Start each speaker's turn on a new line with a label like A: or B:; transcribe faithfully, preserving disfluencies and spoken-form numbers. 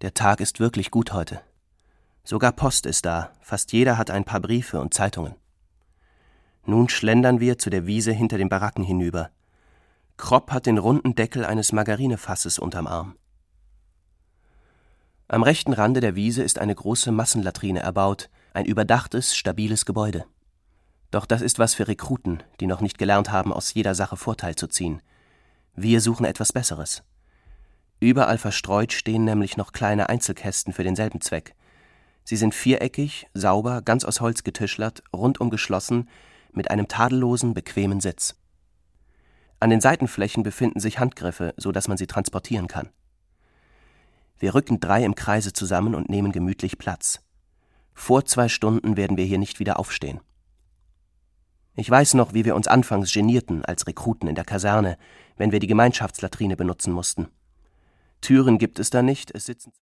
A: Der Tag ist wirklich gut heute. Sogar Post ist da, fast jeder hat ein paar Briefe und Zeitungen. Nun schlendern wir zu der Wiese hinter den Baracken hinüber. Kropp hat den runden Deckel eines Margarinefasses unterm Arm. Am rechten Rande der Wiese ist eine große Massenlatrine erbaut, ein überdachtes, stabiles Gebäude. Doch das ist was für Rekruten, die noch nicht gelernt haben, aus jeder Sache Vorteil zu ziehen. Wir suchen etwas Besseres. Überall verstreut stehen nämlich noch kleine Einzelkästen für denselben Zweck. Sie sind viereckig, sauber, ganz aus Holz getischlert, rundum geschlossen, mit einem tadellosen, bequemen Sitz. An den Seitenflächen befinden sich Handgriffe, so dass man sie transportieren kann. Wir rücken drei im Kreise zusammen und nehmen gemütlich Platz. Vor zwei Stunden werden wir hier nicht wieder aufstehen. Ich weiß noch, wie wir uns anfangs genierten als Rekruten in der Kaserne, wenn wir die Gemeinschaftslatrine benutzen mussten. Türen gibt es da nicht, es sitzen